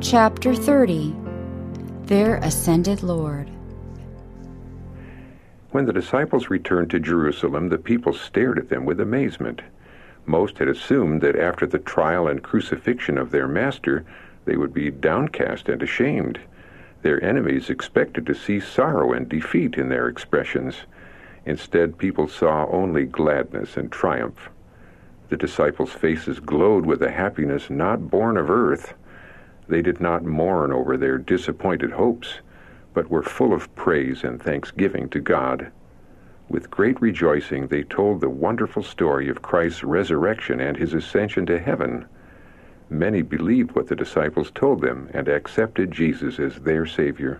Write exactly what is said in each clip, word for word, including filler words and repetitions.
Chapter thirty. Their Ascended Lord. When the disciples returned to Jerusalem, the people stared at them with amazement. Most had assumed that after the trial and crucifixion of their master, they would be downcast and ashamed. Their enemies expected to see sorrow and defeat in their expressions. Instead, people saw only gladness and triumph. The disciples' faces glowed with a happiness not born of earth. They did not mourn over their disappointed hopes, but were full of praise and thanksgiving to God. With great rejoicing, they told the wonderful story of Christ's resurrection and his ascension to heaven. Many believed what the disciples told them and accepted Jesus as their Savior.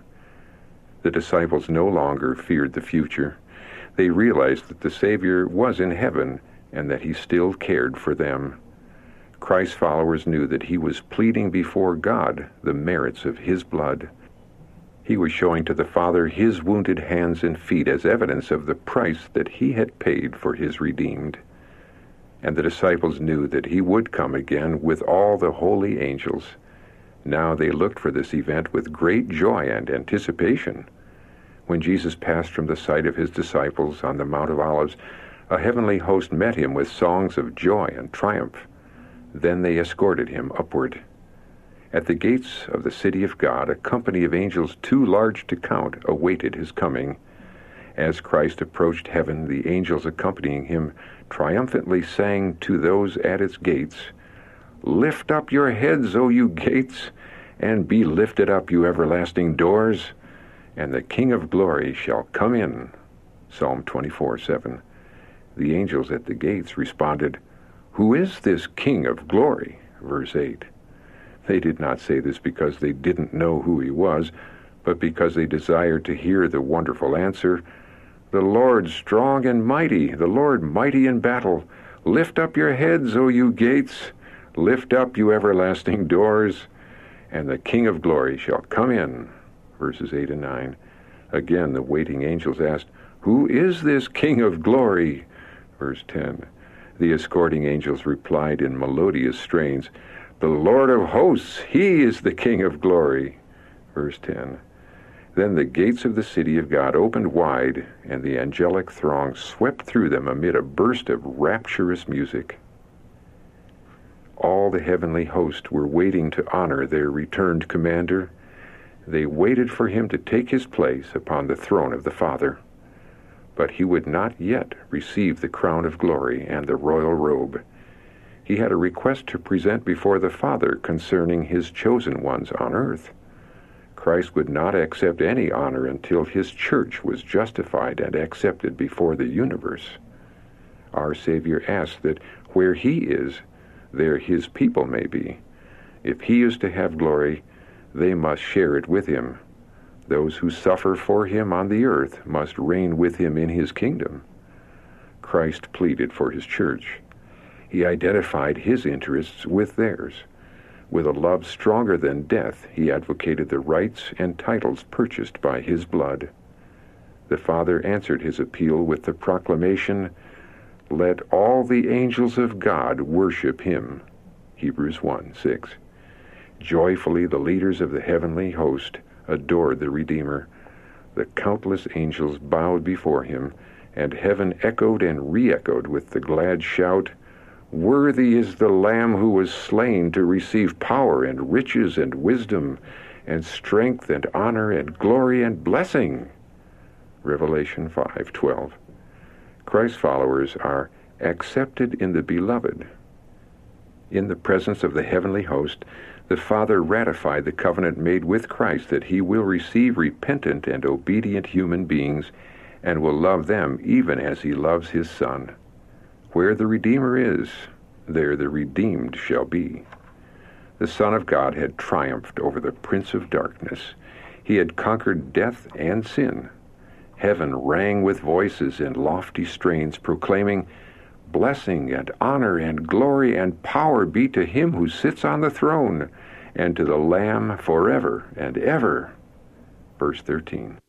The disciples no longer feared the future. They realized that the Savior was in heaven and that he still cared for them. Christ's followers knew that he was pleading before God the merits of his blood. He was showing to the Father his wounded hands and feet as evidence of the price that he had paid for his redeemed. And the disciples knew that he would come again with all the holy angels. Now they looked for this event with great joy and anticipation. When Jesus passed from the sight of his disciples on the Mount of Olives, a heavenly host met him with songs of joy and triumph. Then they escorted him upward. At the gates of the city of God, a company of angels too large to count awaited his coming. As Christ approached heaven, the angels accompanying him triumphantly sang to those at its gates, "Lift up your heads, O you gates, and be lifted up, you everlasting doors, and the King of glory shall come in." Psalm twenty-four seven. The angels at the gates responded, "Who is this King of glory?" Verse eight. They did not say this because they didn't know who he was, but because they desired to hear the wonderful answer, "The Lord strong and mighty, the Lord mighty in battle. Lift up your heads, O you gates. Lift up, you everlasting doors, and the King of glory shall come in." Verses eight and nine. Again the waiting angels asked, "Who is this King of glory?" Verse ten. The escorting angels replied in melodious strains, "The Lord of hosts, he is the King of glory." Verse ten. Then the gates of the city of God opened wide, and the angelic throng swept through them amid a burst of rapturous music. All the heavenly host were waiting to honor their returned commander. They waited for him to take his place upon the throne of the Father. But he would not yet receive the crown of glory and the royal robe. He had a request to present before the Father concerning his chosen ones on earth. Christ would not accept any honor until his church was justified and accepted before the universe. Our Savior asked that where he is, there his people may be. If he is to have glory, they must share it with him. Those who suffer for him on the earth must reign with him in his kingdom. Christ pleaded for his church. He identified his interests with theirs. With a love stronger than death, he advocated the rights and titles purchased by his blood. The Father answered his appeal with the proclamation, "Let all the angels of God worship him." Hebrews one six. Joyfully the leaders of the heavenly host adored the Redeemer. The countless angels bowed before him, and heaven echoed and re-echoed with the glad shout, "Worthy is the Lamb who was slain to receive power and riches and wisdom and strength and honor and glory and blessing." Revelation five twelve. Christ's followers are accepted in the Beloved. In the presence of the heavenly host, the Father ratified the covenant made with Christ that he will receive repentant and obedient human beings and will love them even as he loves his Son. Where the Redeemer is, there the redeemed shall be. The Son of God had triumphed over the prince of darkness. He had conquered death and sin. Heaven rang with voices in lofty strains proclaiming, "Blessing and honor and glory and power be to him who sits on the throne, and to the Lamb forever and ever." Verse thirteen.